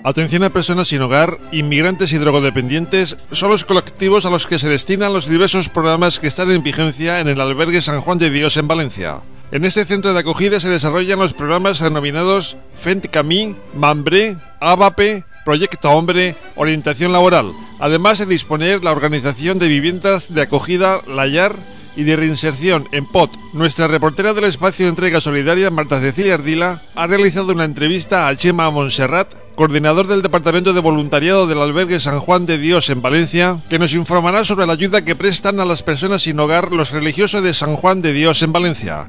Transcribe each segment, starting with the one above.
Atención a personas sin hogar, inmigrantes y drogodependientes son los colectivos a los que se destinan los diversos programas que están en vigencia en el albergue San Juan de Dios en Valencia. En este centro de acogida se desarrollan los programas denominados Fent Camí, Mambré, Ábape, Proyecto Hombre, Orientación Laboral, además de disponer la organización de viviendas de acogida La Llar y de reinserción en POT. Nuestra reportera del espacio de entrega solidaria, Marta Cecilia Ardila, ha realizado una entrevista a Chema Montserrat, coordinador del Departamento de Voluntariado del albergue San Juan de Dios en Valencia, que nos informará sobre la ayuda que prestan a las personas sin hogar los religiosos de San Juan de Dios en Valencia.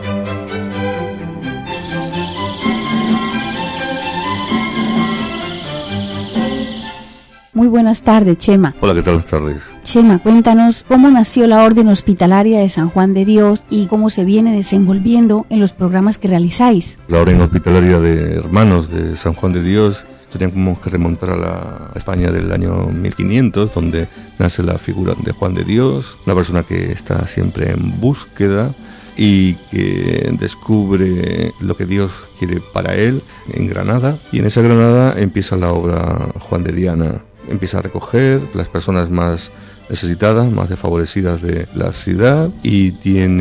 Muy buenas tardes, Chema. Hola, ¿qué tal? Buenas tardes. Chema, cuéntanos cómo nació la Orden Hospitalaria de San Juan de Dios y cómo se viene desenvolviendo en los programas que realizáis. La Orden Hospitalaria de Hermanos de San Juan de Dios teníamos que remontar a la España del año 1500, donde nace la figura de Juan de Dios, una persona que está siempre en búsqueda y que descubre lo que Dios quiere para él en Granada, y en esa Granada empieza la obra Juan de Diana. Empieza a recoger las personas más necesitadas, más desfavorecidas de la ciudad, y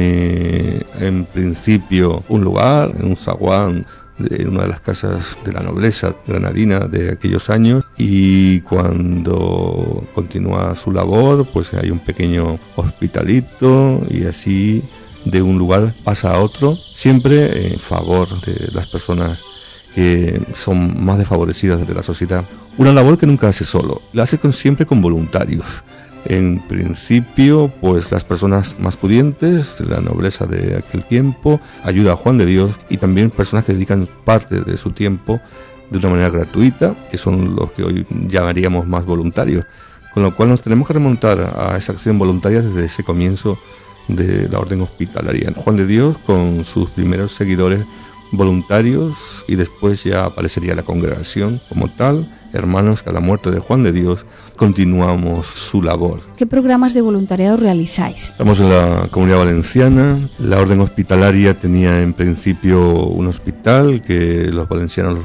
tiene en principio un lugar, en un zaguán, en una de las casas de la nobleza granadina de aquellos años, y cuando continúa su labor pues hay un pequeño hospitalito, y así de un lugar pasa a otro, siempre en favor de las personas que son más desfavorecidas de la sociedad. Una labor que nunca hace solo, la hace siempre con voluntarios. En principio, pues las personas más pudientes, la nobleza de aquel tiempo, ayuda a Juan de Dios, y también personas que dedican parte de su tiempo de una manera gratuita, que son los que hoy llamaríamos más voluntarios. Con lo cual nos tenemos que remontar a esa acción voluntaria desde ese comienzo de la Orden Hospitalaria. Juan de Dios con sus primeros seguidores voluntarios, y después ya aparecería la congregación como tal. Hermanos, que a la muerte de Juan de Dios continuamos su labor. ¿Qué programas de voluntariado realizáis? Estamos en la Comunidad Valenciana. La Orden Hospitalaria tenía en principio un hospital que los valencianos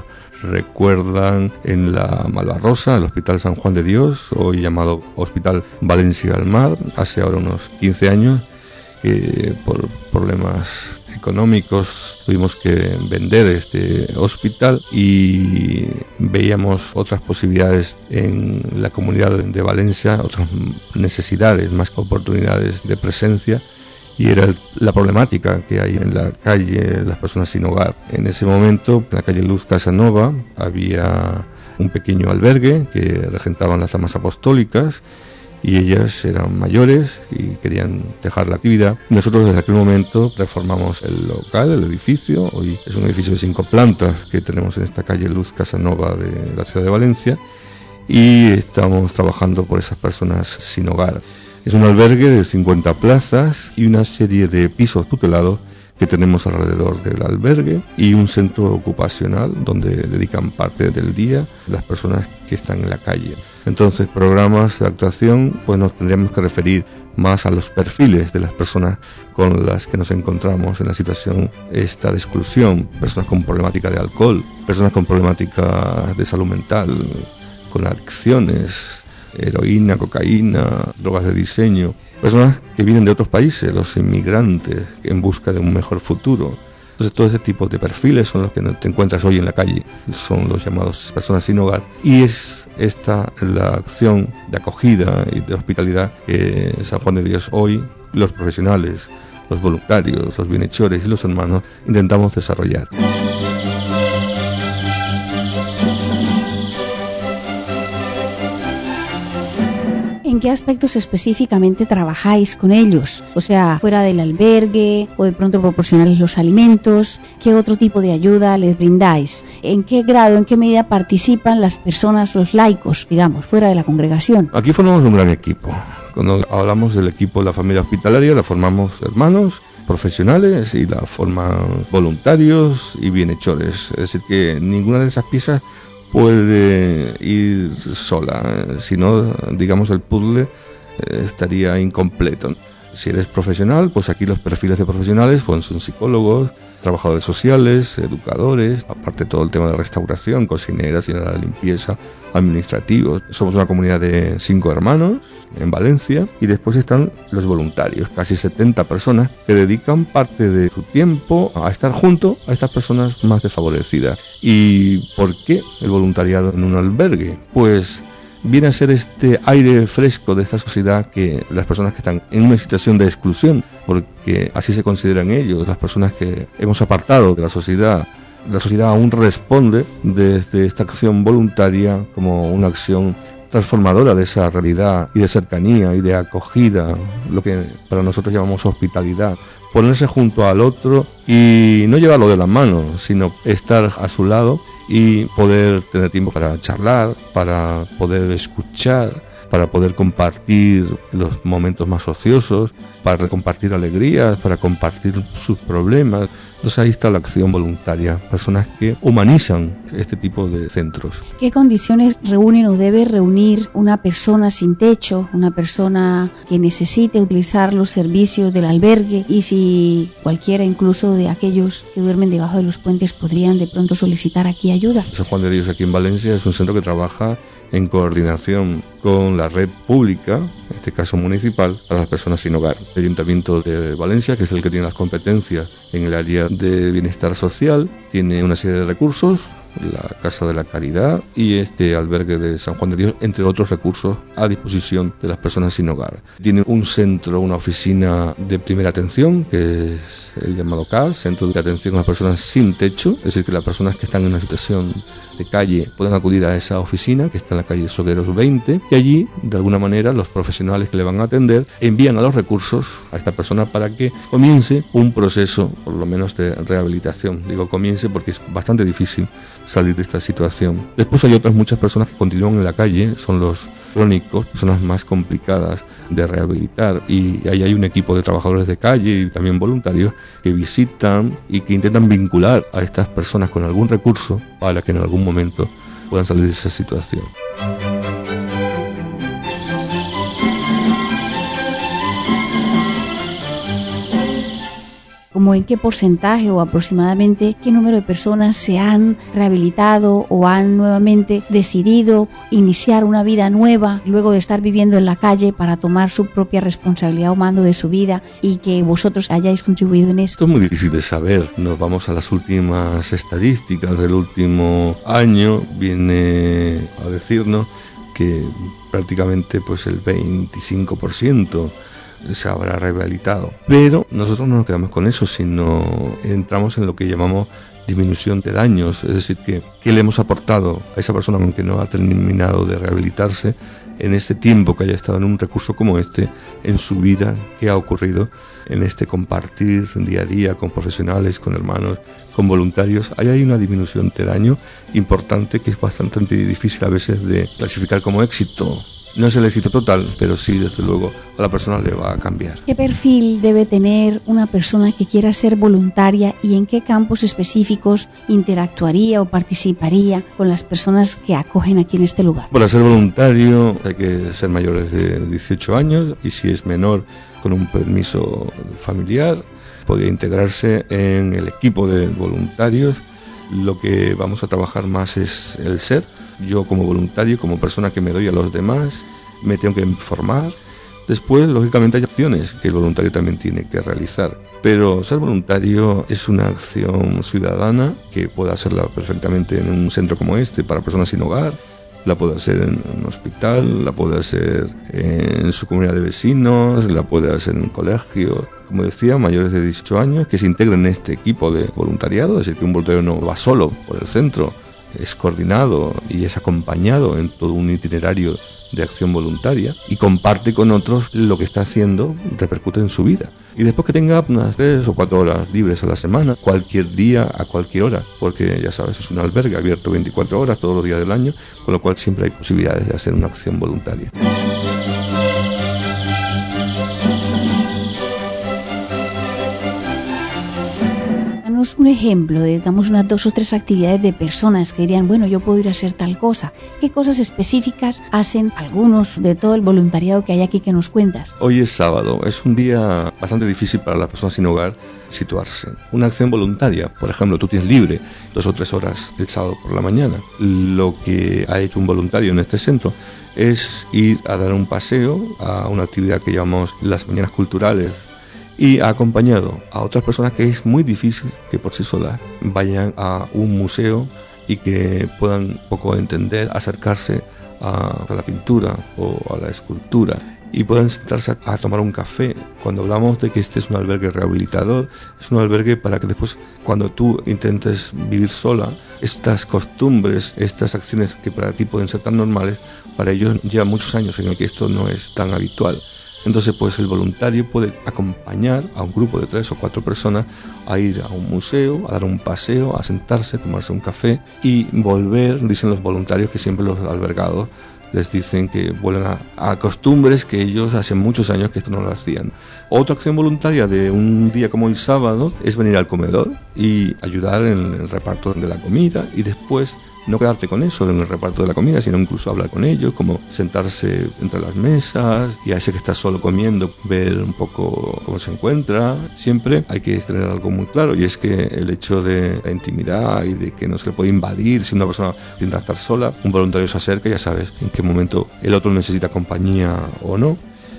recuerdan en la Malvarrosa, el Hospital San Juan de Dios, hoy llamado Hospital Valencia al Mar. Hace ahora unos 15 años que por problemas económicos tuvimos que vender este hospital, y veíamos otras posibilidades en la comunidad de Valencia, otras necesidades, más oportunidades de presencia, y era la problemática que hay en la calle, las personas sin hogar. En ese momento, en la calle Luz Casanova, había un pequeño albergue que regentaban las damas apostólicas, y ellas eran mayores y querían dejar la actividad. Nosotros desde aquel momento reformamos el local, el edificio. Hoy es un edificio de 5 plantas que tenemos en esta calle Luz Casanova de la ciudad de Valencia, y estamos trabajando por esas personas sin hogar. Es un albergue de 50 plazas y una serie de pisos tutelados que tenemos alrededor del albergue, y un centro ocupacional donde dedican parte del día las personas que están en la calle. Entonces, programas de actuación, pues nos tendríamos que referir más a los perfiles de las personas con las que nos encontramos en la situación esta de exclusión, personas con problemática de alcohol, personas con problemática de salud mental, con adicciones, heroína, cocaína, drogas de diseño, personas que vienen de otros países, los inmigrantes en busca de un mejor futuro. Entonces, todo ese tipo de perfiles son los que te encuentras hoy en la calle, son los llamados personas sin hogar, y es esta la acción de acogida y de hospitalidad que San Juan de Dios hoy, los profesionales, los voluntarios, los bienhechores y los hermanos intentamos desarrollar. ¿En qué aspectos específicamente trabajáis con ellos? O sea, fuera del albergue, o de pronto proporcionarles los alimentos. ¿Qué otro tipo de ayuda les brindáis? ¿En qué grado, en qué medida participan las personas, los laicos, digamos, fuera de la congregación? Aquí formamos un gran equipo. Cuando hablamos del equipo de la familia hospitalaria, la formamos hermanos, profesionales, y la forman voluntarios y bienhechores. Es decir, que ninguna de esas piezas puede ir sola, si no, digamos, el puzzle estaría incompleto. Si eres profesional, pues aquí los perfiles de profesionales pues son psicólogos, trabajadores sociales, educadores, aparte todo el tema de restauración, cocineras y la limpieza, administrativos. Somos una comunidad de 5 hermanos en Valencia y después están los voluntarios, casi 70 personas que dedican parte de su tiempo a estar junto a estas personas más desfavorecidas. ¿Y por qué el voluntariado en un albergue? Pues viene a ser este aire fresco de esta sociedad, que las personas que están en una situación de exclusión, porque así se consideran ellos, las personas que hemos apartado de la sociedad aún responde desde esta acción voluntaria como una acción transformadora de esa realidad y de cercanía y de acogida, lo que para nosotros llamamos hospitalidad. Ponerse junto al otro y no llevarlo de la mano, sino estar a su lado y poder tener tiempo para charlar, para poder escuchar, para poder compartir los momentos más ociosos, para compartir alegrías, para compartir sus problemas. Entonces ahí está la acción voluntaria, personas que humanizan este tipo de centros. ¿Qué condiciones reúnen o debe reunir una persona sin techo, una persona que necesite utilizar los servicios del albergue, y si cualquiera incluso de aquellos que duermen debajo de los puentes podrían de pronto solicitar aquí ayuda? San Juan de Dios aquí en Valencia es un centro que trabaja en coordinación con la red pública, en este caso municipal, para las personas sin hogar. El Ayuntamiento de Valencia, que es el que tiene las competencias en el área de bienestar social, tiene una serie de recursos, la Casa de la Caridad y este albergue de San Juan de Dios, entre otros recursos a disposición de las personas sin hogar. Tiene un centro, una oficina de primera atención, que es el llamado CAS, Centro de Atención a las Personas Sin Techo, es decir, que las personas que están en una situación de calle pueden acudir a esa oficina, que está en la calle Sogueros 20, y allí, de alguna manera, los profesionales que le van a atender envían a los recursos a esta persona para que comience un proceso, por lo menos de rehabilitación. Digo comience porque es bastante difícil salir de esta situación. Después hay otras muchas personas que continúan en la calle, son los crónicos, personas más complicadas de rehabilitar, y ahí hay un equipo de trabajadores de calle y también voluntarios que visitan y que intentan vincular a estas personas con algún recurso para que en algún momento puedan salir de esa situación. ¿Como en qué porcentaje o aproximadamente qué número de personas se han rehabilitado o han nuevamente decidido iniciar una vida nueva luego de estar viviendo en la calle para tomar su propia responsabilidad o mando de su vida, y que vosotros hayáis contribuido en esto? Esto es muy difícil de saber. Nos vamos a las últimas estadísticas del último año, viene a decirnos que prácticamente pues el 25% se habrá rehabilitado. Pero nosotros no nos quedamos con eso, sino entramos en lo que llamamos disminución de daños, es decir, que le hemos aportado a esa persona aunque no ha terminado de rehabilitarse en este tiempo que haya estado en un recurso como este, en su vida, qué ha ocurrido en este compartir día a día con profesionales, con hermanos, con voluntarios. Ahí hay una disminución de daño importante que es bastante difícil a veces de clasificar como éxito. No es el éxito total, pero sí, desde luego, a la persona le va a cambiar. ¿Qué perfil debe tener una persona que quiera ser voluntaria y en qué campos específicos interactuaría o participaría con las personas que acogen aquí en este lugar? Para ser voluntario hay que ser mayores de 18 años y si es menor con un permiso familiar, podría integrarse en el equipo de voluntarios. Lo que vamos a trabajar más es el ser. Yo como voluntario, como persona que me doy a los demás, me tengo que formar. Después, lógicamente, hay acciones que el voluntario también tiene que realizar. Pero ser voluntario es una acción ciudadana que puede hacerla perfectamente en un centro como este para personas sin hogar. La puede hacer en un hospital, la puede hacer en su comunidad de vecinos, la puede hacer en un colegio. Como decía, mayores de 18 años que se integren en este equipo de voluntariado, es decir, que un voluntario no va solo por el centro, es coordinado y es acompañado en todo un itinerario de acción voluntaria y comparte con otros lo que está haciendo, repercute en su vida. Y después que tenga unas 3 o 4 horas libres a la semana, cualquier día, a cualquier hora, porque ya sabes, es un albergue abierto 24 horas todos los días del año, con lo cual siempre hay posibilidades de hacer una acción voluntaria. darnos un ejemplo de, digamos, unas 2 o 3 actividades de personas que dirían, bueno, yo puedo ir a hacer tal cosa? ¿Qué cosas específicas hacen algunos de todo el voluntariado que hay aquí que nos cuentas? Hoy es sábado, es un día bastante difícil para las personas sin hogar situarse. Una acción voluntaria, por ejemplo, tú tienes libre 2 o 3 horas el sábado por la mañana. Lo que ha hecho un voluntario en este centro es ir a dar un paseo a una actividad que llamamos las mañanas culturales, y ha acompañado a otras personas que es muy difícil que por sí solas vayan a un museo y que puedan un poco entender, acercarse a la pintura o a la escultura y puedan sentarse a tomar un café. Cuando hablamos de que este es un albergue rehabilitador, es un albergue para que después, cuando tú intentes vivir sola, estas costumbres, estas acciones que para ti pueden ser tan normales, para ellos llevan muchos años en el que esto no es tan habitual. Entonces, pues el voluntario puede acompañar a un grupo de 3 o 4 personas a ir a un museo, a dar un paseo, a sentarse, a tomarse un café y volver. Dicen los voluntarios que siempre los albergados les dicen que vuelven a costumbres que ellos hace muchos años que esto no lo hacían. Otra acción voluntaria de un día como el sábado es venir al comedor y ayudar en el reparto de la comida y después no quedarte con eso en el reparto de la comida, sino incluso hablar con ellos, como sentarse entre las mesas y a ese que está solo comiendo, ver un poco cómo se encuentra. Siempre hay que tener algo muy claro, y es que el hecho de la intimidad y de que no se le puede invadir si una persona intenta estar sola, un voluntario se acerca y ya sabes en qué momento el otro necesita compañía o no.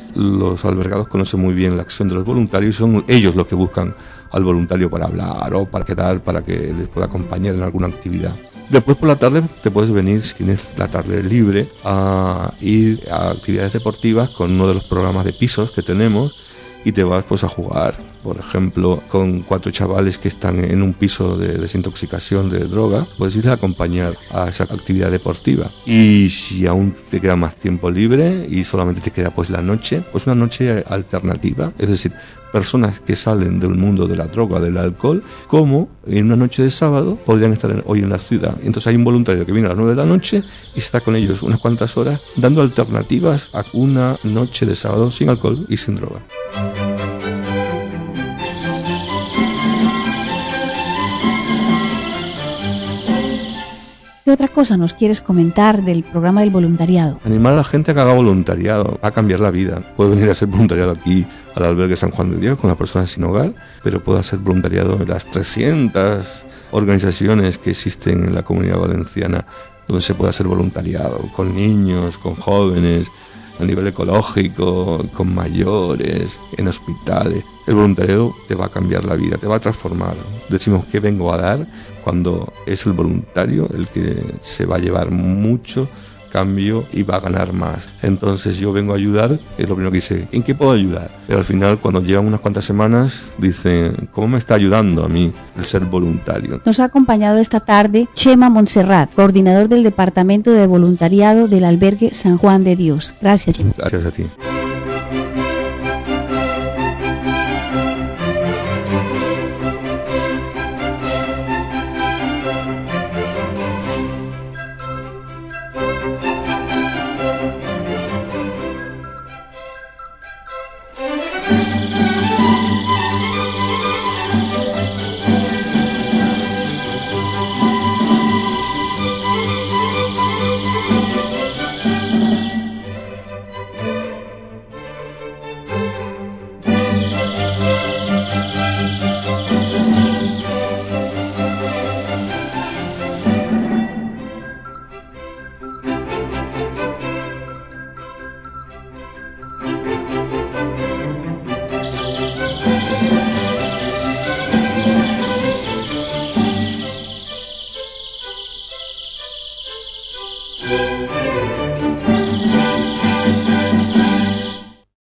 Los albergados conocen muy bien la acción de los voluntarios y son ellos los que buscan al voluntario para hablar o para quedar, para que les pueda acompañar en alguna actividad. Después por la tarde te puedes venir, si tienes la tarde libre, a ir a actividades deportivas con uno de los programas de pisos que tenemos y te vas pues a jugar, por ejemplo, con 4 chavales que están en un piso de desintoxicación de droga, puedes ir a acompañar a esa actividad deportiva. Y si aún te queda más tiempo libre y solamente te queda pues la noche, pues una noche alternativa, es decir, personas que salen del mundo de la droga, del alcohol, como en una noche de sábado podrían estar hoy en la ciudad. Entonces hay un voluntario que viene a las 9 de la noche y está con ellos unas cuantas horas dando alternativas a una noche de sábado sin alcohol y sin droga. ¿Qué otra cosa nos quieres comentar del programa del voluntariado? Animar a la gente a que haga voluntariado, a cambiar la vida. Puede venir a hacer voluntariado aquí al albergue San Juan de Dios con las personas sin hogar, pero puede hacer voluntariado en las 300 organizaciones que existen en la Comunidad Valenciana, donde se puede hacer voluntariado con niños, con jóvenes, a nivel ecológico, con mayores, en hospitales. El voluntariado te va a cambiar la vida, te va a transformar. Decimos que vengo a dar cuando es el voluntario el que se va a llevar mucho cambio y va a ganar más. Entonces yo vengo a ayudar, es lo primero que dice, ¿en qué puedo ayudar? Pero al final, cuando llevan unas cuantas semanas, dicen, ¿cómo me está ayudando a mí el ser voluntario? Nos ha acompañado esta tarde Chema Montserrat, coordinador del Departamento de Voluntariado del albergue San Juan de Dios. Gracias, Chema. Gracias a ti.